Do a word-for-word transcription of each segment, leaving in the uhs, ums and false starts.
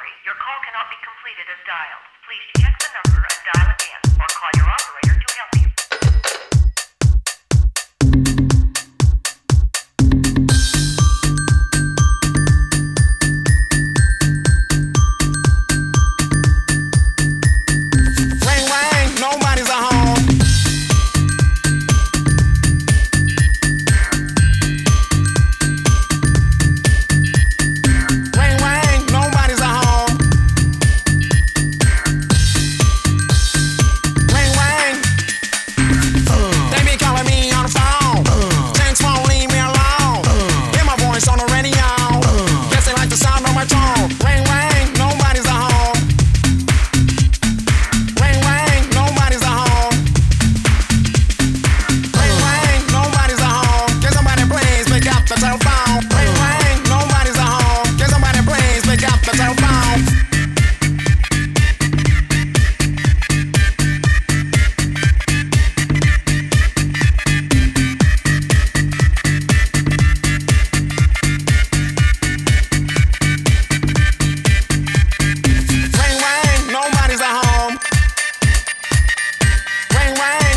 sorry, your call cannot be completed as dialed. Please check the number and dial again, or call your operator to help you. Ring, ring, nobody's at home. Ring, ring, nobody's at home. Ring, ring. They be calling me on the phone. Thanks, won't leave me alone. Hear my voice on the radio. Guess they like the sound of my tone. Ring, ring, nobody's at home. Ring, ring, nobody's at home. Ring, ring, nobody's at home. Can somebody please pick up the telephone? Ring, ring, nobody's at home. Can somebody please pick up the telephone? Ring, ring, nobody's at home. Ring, ring.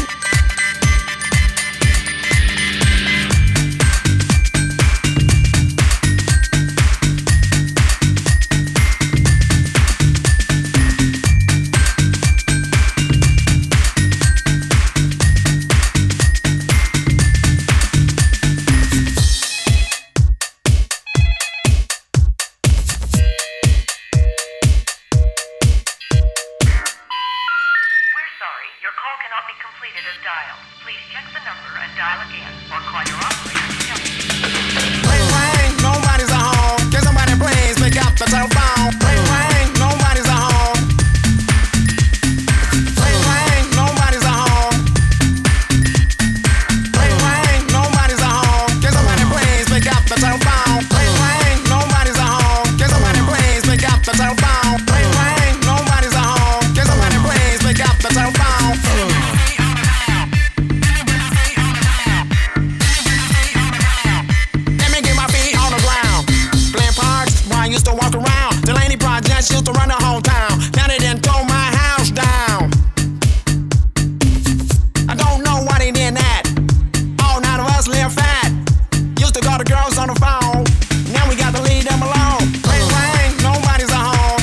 We're sorry, your call cannot be completed as dialed. Please check the number and dial again, or call your operator to help you. Ring, ring, nobody's at home. Can somebody please pick up the telephone? Ring, ring, nobody's at home. Ring, ring, nobody's at home. Ring, ring, nobody's at home. Can somebody please pick up the telephone? Ring, ring, nobody's at home. Can somebody please pick up the telephone? Ring, ring, nobody's at home. Can somebody please pick up the telephone? Let me get my feet on the ground. Playing parks where I used to walk around. Delaney Projects used to run the whole town. Now they done tore my house down. I don't know why they did that. All nine of us live fat. Used to call the girls on the phone. Now we got to leave them alone. Ring, ring, nobody's at home.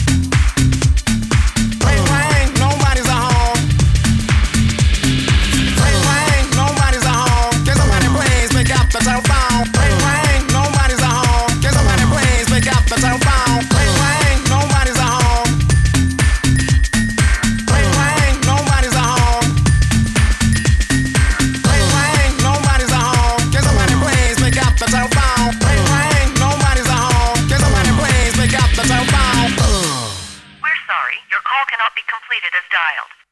Ring, ring, nobody's at home. Ring, ring, nobody's at home. Can somebody please pick up the telephone? Ring, ring, nobody's at home. Can somebody please pick up the telephone? Ring, ring, nobody's at home. Ring, ring, nobody's at home. Ring, ring, nobody's at home. Can somebody please pick up the telephone? Ring, ring, nobody's at home. Can somebody please pick up the telephone? We're sorry, your call cannot be completed as dialed.